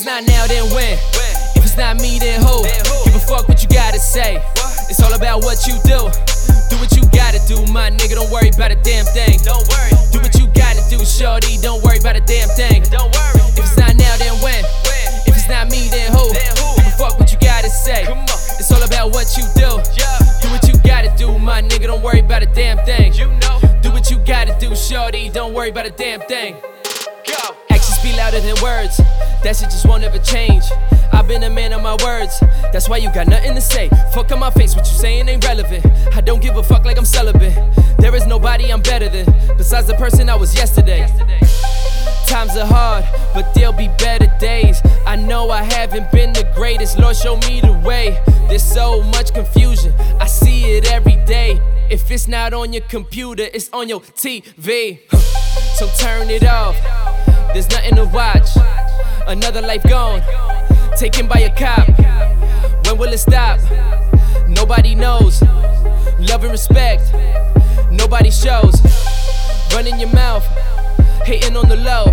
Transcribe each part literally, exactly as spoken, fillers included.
it's not now, then when? If it's not me, then who? Give a fuck what you gotta say. It's all about what you do. Do what you gotta do, my nigga, don't worry about a damn thing. Don't worry. Do what you gotta do, shorty, don't worry about a damn thing. Don't worry. If it's not now, then when? If it's not me, then who? Give a fuck what you gotta say. It's all about what you do. Do what you gotta do, my nigga, don't worry about a damn thing. You know. Do what you gotta do, shorty, don't worry about a damn thing. Go. Actions be louder than words, that shit just won't ever change. I've been a man of my words, that's why you got nothing to say. Fuck on my face, what you saying ain't relevant. I don't give a fuck like I'm celibate. There is nobody I'm better than, besides the person I was yesterday. Times are hard, but there'll be better days. I know I haven't been the greatest, Lord show me the way. There's so much confusion, I see it every day. If it's not on your computer, it's on your T V. So turn it off, there's nothing to watch. Another life gone, taken by a cop. When will it stop? Nobody knows. Love and respect, nobody shows. Running your mouth, hating on the low.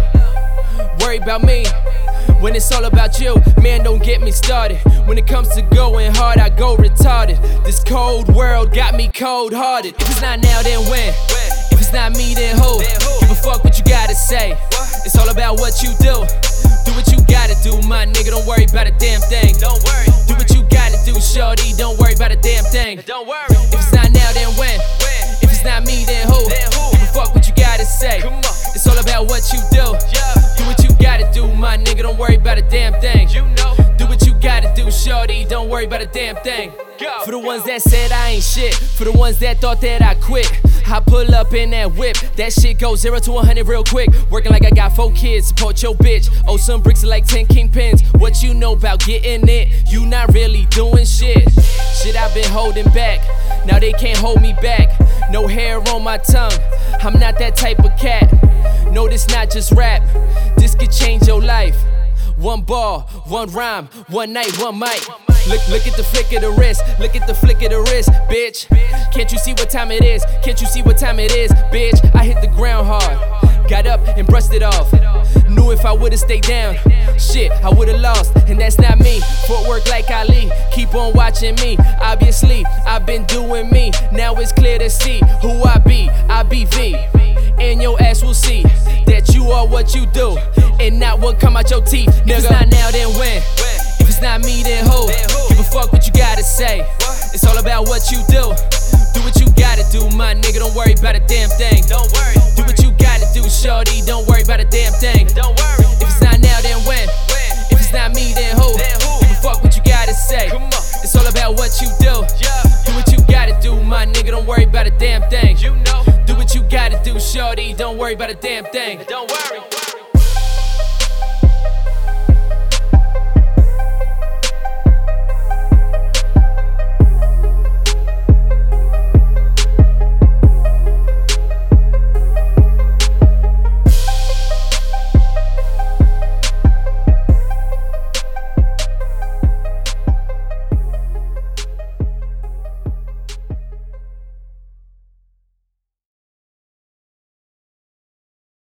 Worry about me when it's all about you. Man, don't get me started. When it comes to going hard, I go retarded. This cold world got me cold-hearted. If it's not now, then when? If it's not me, then who? Give a fuck what you gotta say. It's all about what you do. Do what you gotta do, my nigga, don't worry about a damn thing. Don't worry. Do what you gotta do, shorty, don't worry about a damn thing. Don't worry. If it's not now, then when? If it's not me, then who? Give a fuck what you gotta say. It's all about what you do. Do what you gotta do, my nigga, don't worry about a damn thing. You know. Do what you gotta do, shorty, don't worry about a damn thing. For the ones that said I ain't shit, for the ones that thought that I quit, I pull up in that whip, that shit goes zero to a hundred real quick. Working like I got four kids, support your bitch. Oh, some bricks are like ten kingpins. What you know about getting it? You not really doing shit. Shit I've been holding back, now they can't hold me back. No hair on my tongue, I'm not that type of cat. No, this not just rap, this could change your life. One ball, one rhyme, one night, one mic. Look, look at the flick of the wrist, look at the flick of the wrist, bitch. Can't you see what time it is? Can't you see what time it is, bitch? I hit the ground hard, got up and brushed it off. Knew if I would've stayed down, shit, I would've lost. And that's not me, footwork like Ali. Keep on watching me, obviously, I've been doing me. Now it's clear to see who I be, I be V. And your ass will see that you are what you do, and not what come out your teeth. If it's not now, then when? If it's not me, then who? Give a fuck what you gotta say. It's all about what you do. Do what you gotta do, my nigga, don't worry about a damn thing. Don't worry. Do what you gotta do, shorty, don't worry about a damn thing. Don't worry. If it's not now, then when? If it's not me, then who? Give a fuck what you gotta say. It's all about what you do. Do what you gotta do, my nigga, don't worry about a damn thing. You know. Do what you gotta do, shorty, don't worry about a damn thing. Don't worry.